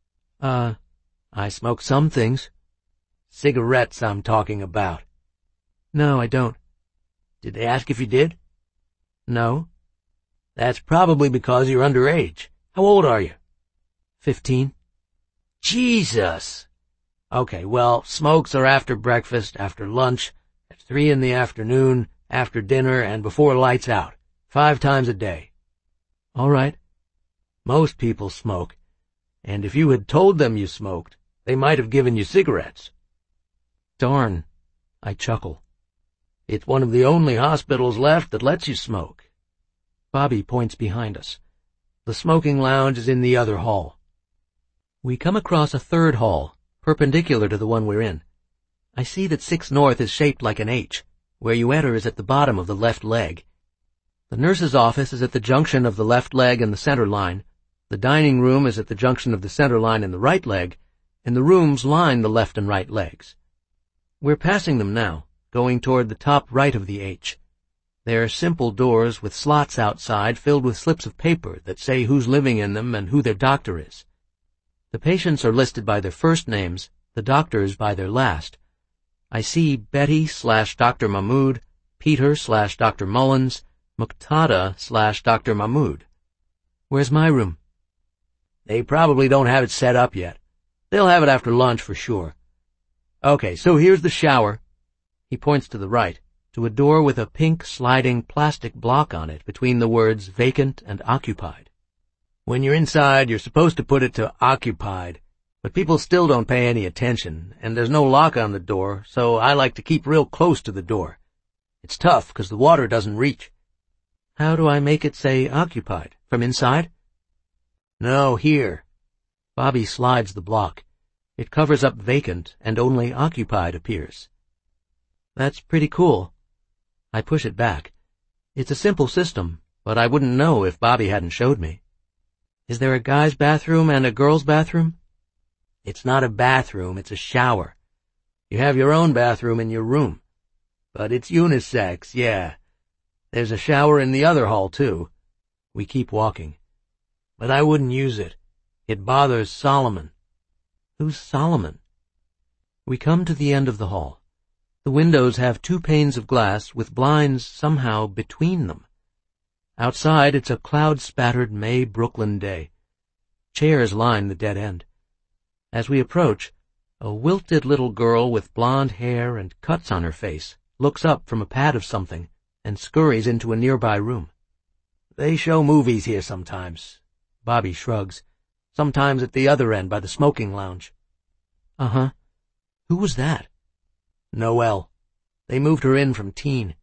I smoke some things. Cigarettes I'm talking about. No, I don't. Did they ask if you did? No. That's probably because you're underage. How old are you? 15. Jesus! Okay, well, smokes are after breakfast, after lunch, at 3 in the afternoon, after dinner, and before lights out. 5 times a day. All right. Most people smoke, and if you had told them you smoked, they might have given you cigarettes. Darn, I chuckle. It's one of the only hospitals left that lets you smoke. Bobby points behind us. The smoking lounge is in the other hall. We come across a third hall, perpendicular to the one we're in. I see that 6 North is shaped like an H. Where you enter is at the bottom of the left leg. The nurse's office is at the junction of the left leg and the center line. The dining room is at the junction of the center line and the right leg, and the rooms line the left and right legs. We're passing them now, going toward the top right of the H. They're simple doors with slots outside filled with slips of paper that say who's living in them and who their doctor is. The patients are listed by their first names, the doctors by their last. I see Betty/Dr. Mahmood, Peter/Dr. Mullins, Muqtada/Dr. Mahmood. Where's my room? They probably don't have it set up yet. They'll have it after lunch for sure. Okay, so here's the shower. He points to the right. to a door with a pink sliding plastic block on it between the words vacant and occupied. When you're inside, you're supposed to put it to occupied, but people still don't pay any attention, and there's no lock on the door, so I like to keep real close to the door. It's tough because the water doesn't reach. How do I make it say occupied? From inside? No, here. Bobby slides the block. It covers up vacant, and only occupied appears. That's pretty cool. I push it back. It's a simple system, but I wouldn't know if Bobby hadn't showed me. Is there a guy's bathroom and a girl's bathroom? It's not a bathroom, it's a shower. You have your own bathroom in your room. But it's unisex, yeah. There's a shower in the other hall, too. We keep walking. But I wouldn't use it. It bothers Solomon. Who's Solomon? We come to the end of the hall. The windows have 2 panes of glass with blinds somehow between them. Outside, it's a cloud-spattered May Brooklyn day. Chairs line the dead end. As we approach, a wilted little girl with blonde hair and cuts on her face looks up from a pad of something and scurries into a nearby room. They show movies here sometimes. Bobby shrugs. Sometimes at the other end by the smoking lounge. Uh-huh. Who was that? Noelle. They moved her in from teen.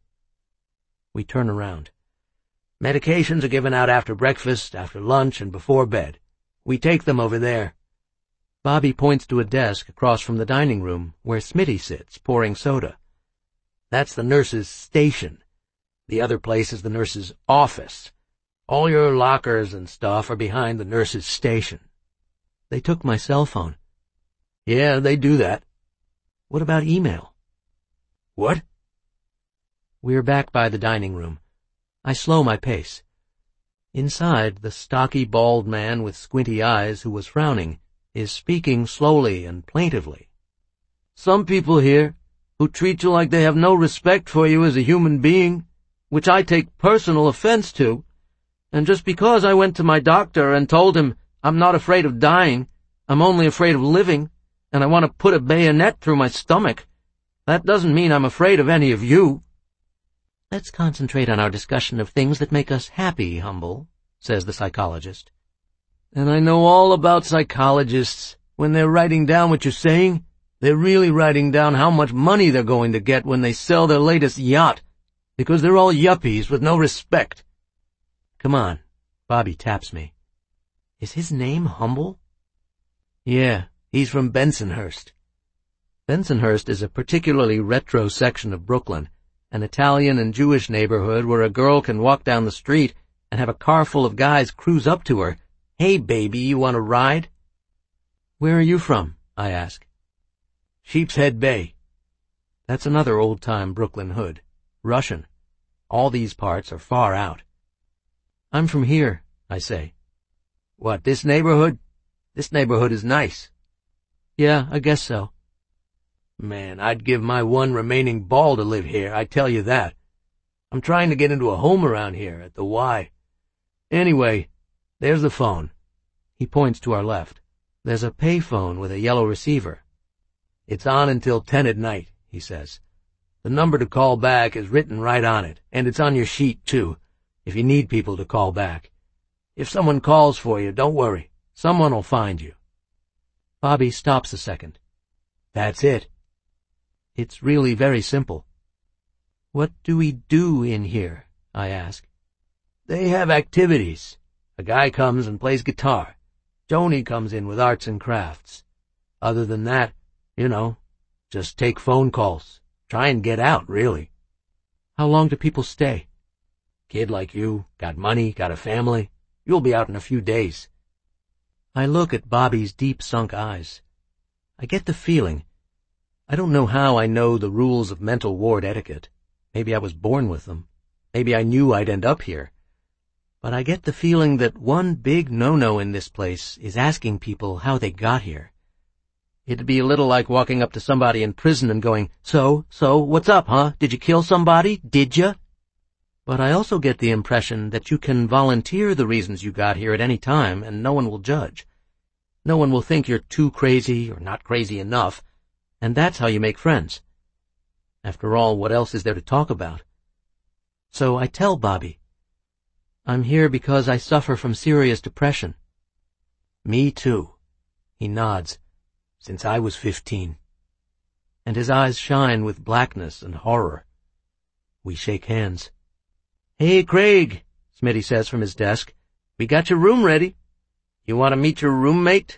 We turn around. Medications are given out after breakfast, after lunch, and before bed. We take them over there. Bobby points to a desk across from the dining room where Smitty sits, pouring soda. That's the nurse's station. The other place is the nurse's office. All your lockers and stuff are behind the nurse's station. They took my cell phone. Yeah, they do that. What about email? What? We're back by the dining room. I slow my pace. Inside, the stocky, bald man with squinty eyes who was frowning is speaking slowly and plaintively. Some people here who treat you like they have no respect for you as a human being, which I take personal offense to, and just because I went to my doctor and told him I'm not afraid of dying, I'm only afraid of living, and I want to put a bayonet through my stomach, that doesn't mean I'm afraid of any of you. Let's concentrate on our discussion of things that make us happy, Humble, says the psychologist. And I know all about psychologists. When they're writing down what you're saying, they're really writing down how much money they're going to get when they sell their latest yacht, because they're all yuppies with no respect. Come on, Bobby taps me. Is his name Humble? Yeah, he's from Bensonhurst. Bensonhurst is a particularly retro section of Brooklyn, an Italian and Jewish neighborhood where a girl can walk down the street and have a car full of guys cruise up to her. Hey, baby, you want to ride? Where are you from? I ask. Sheepshead Bay. That's another old-time Brooklyn hood. Russian. All these parts are far out. I'm from here, I say. What, this neighborhood? This neighborhood is nice. Yeah, I guess so. Man, I'd give my one remaining ball to live here, I tell you that. I'm trying to get into a home around here at the Y. Anyway, there's the phone. He points to our left. There's a pay phone with a yellow receiver. It's on until 10 at night, he says. The number to call back is written right on it, and it's on your sheet, too, if you need people to call back. If someone calls for you, don't worry. Someone will find you. Bobby stops a second. That's it. It's really very simple. What do we do in here? I ask. They have activities. A guy comes and plays guitar. Joni comes in with arts and crafts. Other than that, just take phone calls. Try and get out, really. How long do people stay? Kid like you, got money, got a family. You'll be out in a few days. I look at Bobby's deep-sunk eyes. I get the feeling. I don't know how I know the rules of mental ward etiquette. Maybe I was born with them. Maybe I knew I'd end up here. But I get the feeling that one big no-no in this place is asking people how they got here. It'd be a little like walking up to somebody in prison and going, So, what's up, huh? Did you kill somebody? Did ya? But I also get the impression that you can volunteer the reasons you got here at any time and no one will judge. No one will think you're too crazy or not crazy enough, and that's how you make friends. After all, what else is there to talk about? So I tell Bobby, I'm here because I suffer from serious depression. Me too. He nods. Since I was 15. And his eyes shine with blackness and horror. We shake hands. Hey, Craig, Smitty says from his desk. We got your room ready. You want to meet your roommate?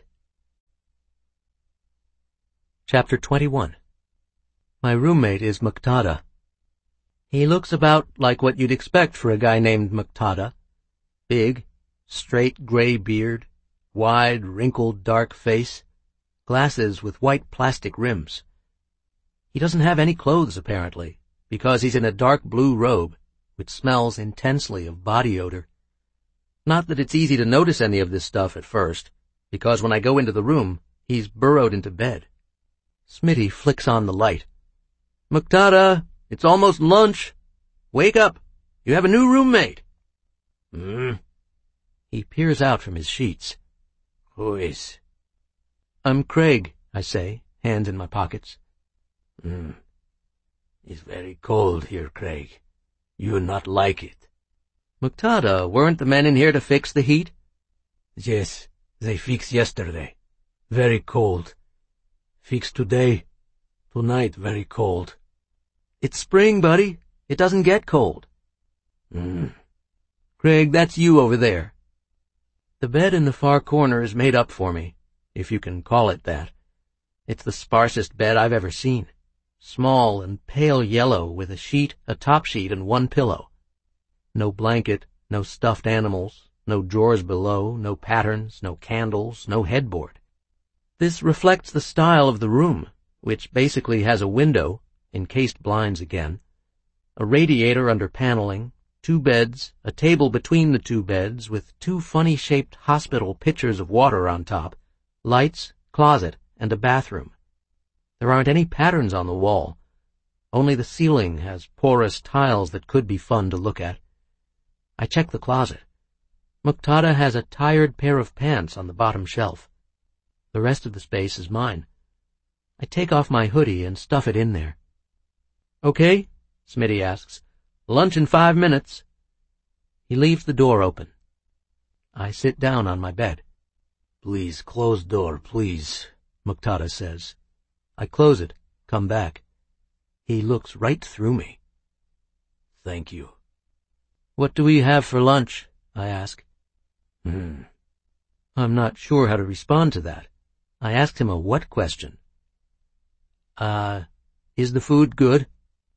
Chapter 21. My roommate is Muqtada. He looks about like what you'd expect for a guy named Muqtada. Big, straight gray beard, wide, wrinkled, dark face, glasses with white plastic rims. He doesn't have any clothes, apparently, because he's in a dark blue robe, which smells intensely of body odor. Not that it's easy to notice any of this stuff at first, because when I go into the room, he's burrowed into bed. Smitty flicks on the light. Muqtada, it's almost lunch. Wake up. You have a new roommate. He peers out from his sheets. Who is? I'm Craig, I say, hands in my pockets. It's very cold here, Craig. You not like it. Muqtada, weren't the men in here to fix the heat? Yes, they fixed yesterday. Very cold. Fix today. Tonight very cold. It's spring, buddy. It doesn't get cold. Craig, that's you over there. The bed in the far corner is made up for me, if you can call it that. It's the sparsest bed I've ever seen. Small and pale yellow with a sheet, a top sheet, and one pillow. No blanket, no stuffed animals, no drawers below, no patterns, no candles, no headboard. This reflects the style of the room, which basically has a window, encased blinds again, a radiator under paneling, 2 beds, a table between the 2 beds with 2 funny-shaped hospital pitchers of water on top, lights, closet, and a bathroom. There aren't any patterns on the wall. Only the ceiling has porous tiles that could be fun to look at. I check the closet. Muqtada has a tired pair of pants on the bottom shelf. The rest of the space is mine. I take off my hoodie and stuff it in there. Okay, Smitty asks. Lunch in 5 minutes. He leaves the door open. I sit down on my bed. Please, close door, please, Muqtada says. I close it, come back. He looks right through me. Thank you. What do we have for lunch? I ask. I'm not sure how to respond to that. I asked him a what question. Is the food good?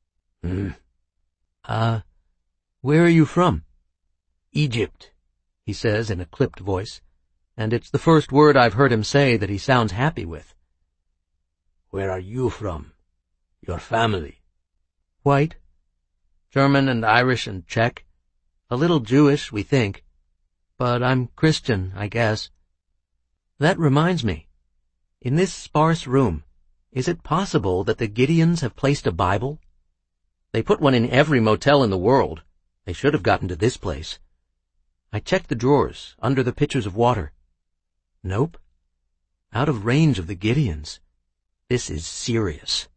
Where are you from? Egypt, he says in a clipped voice, and it's the first word I've heard him say that he sounds happy with. Where are you from? Your family? White. German and Irish and Czech. A little Jewish, we think. But I'm Christian, I guess. That reminds me. In this sparse room, is it possible that the Gideons have placed a Bible? They put one in every motel in the world. They should have gotten to this place. I checked the drawers, under the pitchers of water. Nope. Out of range of the Gideons. This is serious.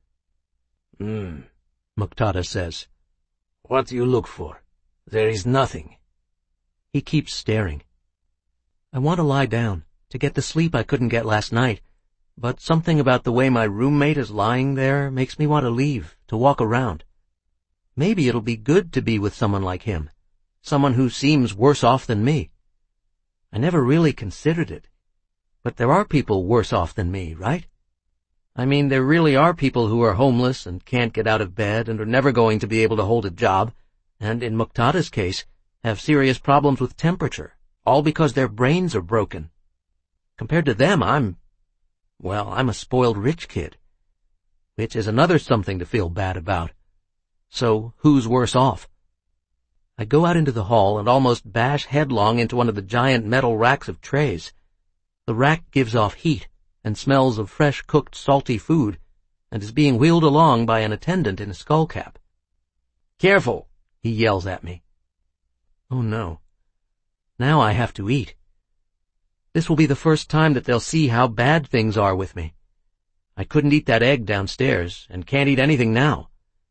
Muqtada says. What do you look for? There is nothing. He keeps staring. I want to lie down, to get the sleep I couldn't get last night, but something about the way my roommate is lying there makes me want to leave, to walk around. Maybe it'll be good to be with someone like him, someone who seems worse off than me. I never really considered it, but there are people worse off than me, right? I mean, there really are people who are homeless and can't get out of bed and are never going to be able to hold a job, and in Muqtada's case, have serious problems with temperature, all because their brains are broken. Compared to them, I'm a spoiled rich kid, which is another something to feel bad about. So who's worse off? I go out into the hall and almost bash headlong into one of the giant metal racks of trays. The rack gives off heat and smells of fresh cooked salty food and is being wheeled along by an attendant in a skullcap. Careful, he yells at me. Oh no. Now I have to eat. This will be the first time that they'll see how bad things are with me. I couldn't eat that egg downstairs and can't eat anything now.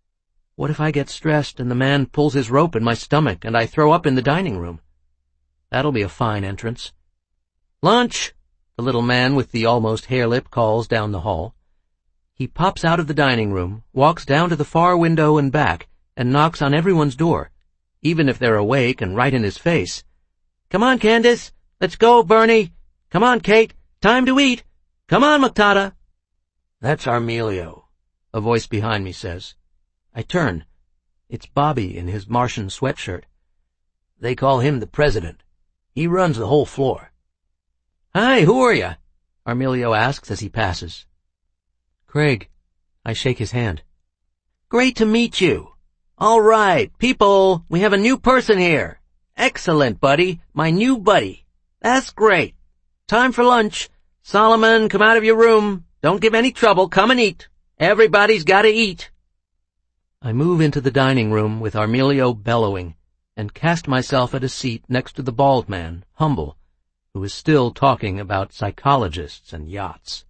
What if I get stressed and the man pulls his rope in my stomach and I throw up in the dining room? That'll be a fine entrance. "Lunch!" the little man with the almost hare lip calls down the hall. He pops out of the dining room, walks down to the far window and back, and knocks on everyone's door, even if they're awake and right in his face. "Come on, Candace! Let's go, Bernie! Come on, Kate! Time to eat! Come on, Muktada!" "That's Armelio," a voice behind me says. I turn. It's Bobby in his Martian sweatshirt. "They call him the president. He runs the whole floor." "Hi, who are you?" Armelio asks as he passes. "Craig." I shake his hand. "Great to meet you. All right, people, we have a new person here. Excellent, buddy, my new buddy. That's great. Time for lunch. Solomon, come out of your room. Don't give any trouble, come and eat. Everybody's gotta eat." I move into the dining room with Armelio bellowing and cast myself at a seat next to the bald man, Humble, who is still talking about psychologists and yachts.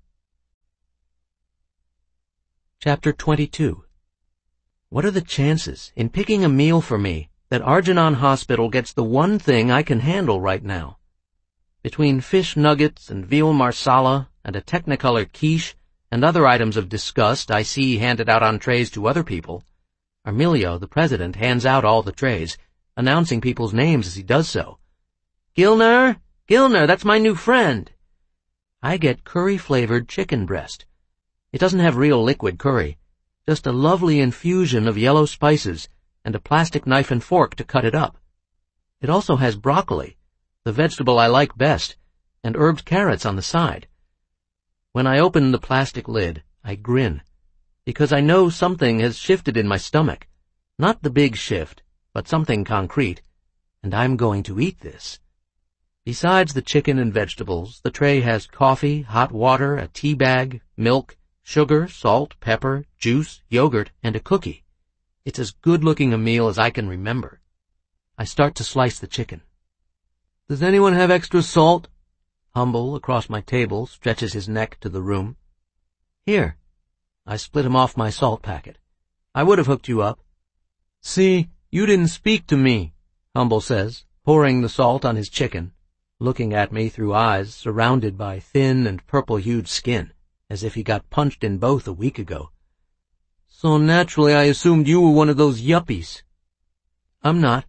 Chapter 22. What are the chances, in picking a meal for me, that Argonon Hospital gets the one thing I can handle right now? Between fish nuggets and veal marsala and a Technicolor quiche and other items of disgust I see handed out on trays to other people, Armelio, the president, hands out all the trays, announcing people's names as he does so. "Gilner, that's my new friend." I get curry-flavored chicken breast. It doesn't have real liquid curry, just a lovely infusion of yellow spices and a plastic knife and fork to cut it up. It also has broccoli, the vegetable I like best, and herbed carrots on the side. When I open the plastic lid, I grin, because I know something has shifted in my stomach. Not the big shift, but something concrete, and I'm going to eat this. Besides the chicken and vegetables, the tray has coffee, hot water, a tea bag, milk, sugar, salt, pepper, juice, yogurt, and a cookie. It's as good-looking a meal as I can remember. I start to slice the chicken. "Does anyone have extra salt?" Humble, across my table, stretches his neck to the room. "Here." I split him off my salt packet. "I would have hooked you up." "See, you didn't speak to me," Humble says, pouring the salt on his chicken, looking at me through eyes surrounded by thin and purple-hued skin, as if he got punched in both a week ago. "So naturally I assumed you were one of those yuppies." "I'm not."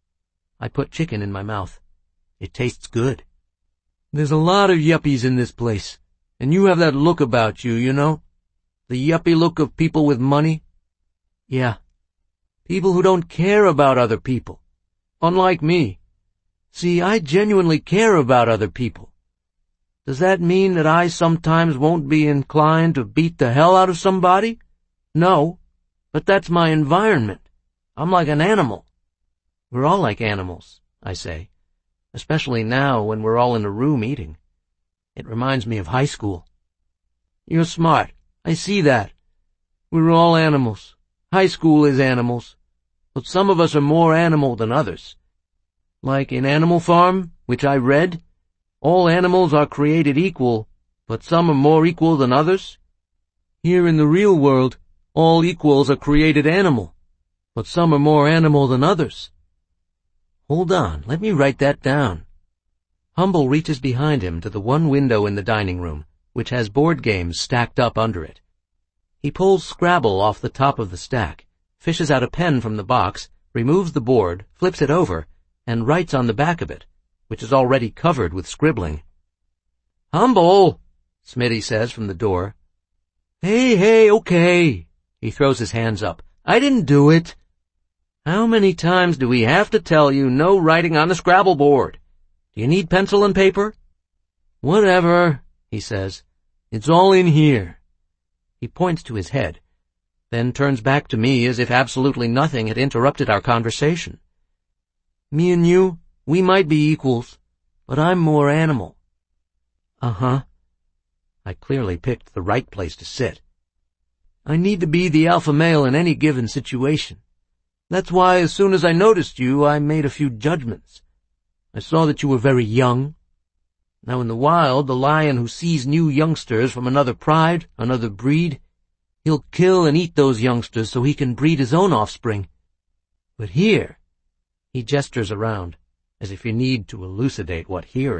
I put chicken in my mouth. It tastes good. "There's a lot of yuppies in this place, and you have that look about you, you know? The yuppie look of people with money." "Yeah." "People who don't care about other people. Unlike me. See, I genuinely care about other people. Does that mean that I sometimes won't be inclined to beat the hell out of somebody? No, but that's my environment. I'm like an animal." "We're all like animals," I say, especially now when we're all in a room eating. It reminds me of high school. "You're smart. I see that. We're all animals. High school is animals. But some of us are more animal than others. Like in Animal Farm, which I read, all animals are created equal, but some are more equal than others. Here in the real world, all equals are created animal, but some are more animal than others." "Hold on, let me write that down." Humble reaches behind him to the one window in the dining room, which has board games stacked up under it. He pulls Scrabble off the top of the stack, fishes out a pen from the box, removes the board, flips it over, and writes on the back of it, which is already covered with scribbling. "Humble," Smitty says from the door. Hey, okay." He throws his hands up. "I didn't do it." "How many times do we have to tell you no writing on the Scrabble board? Do you need pencil and paper?" "Whatever," he says. "It's all in here." He points to his head, then turns back to me as if absolutely nothing had interrupted our conversation. "Me and you, we might be equals, but I'm more animal." "Uh-huh." I clearly picked the right place to sit. "I need to be the alpha male in any given situation. That's why as soon as I noticed you, I made a few judgments. I saw that you were very young. Now in the wild, the lion who sees new youngsters from another pride, another breed, He'll kill and eat those youngsters so he can breed his own offspring. But here," he gestures around, as if he need to elucidate what here